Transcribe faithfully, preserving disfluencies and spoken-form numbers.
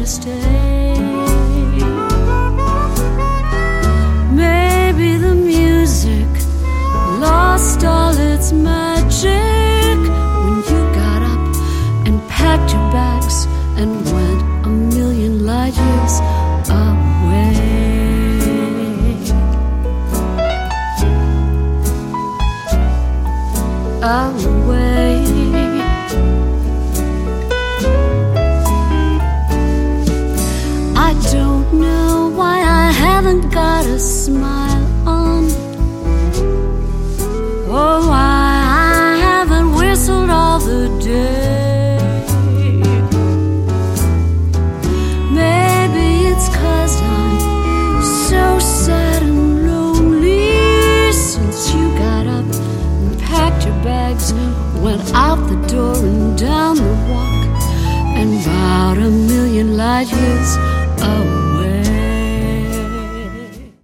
to stay. Maybe the music lost all its magic when you got up and packed your bags and went a million light years away. Away. I don't know why I haven't got a smile on, or why I haven't whistled all the day. Maybe it's 'cause I'm so sad and lonely since you got up and packed your bags, went out the door and down the walk, and about a million light years away.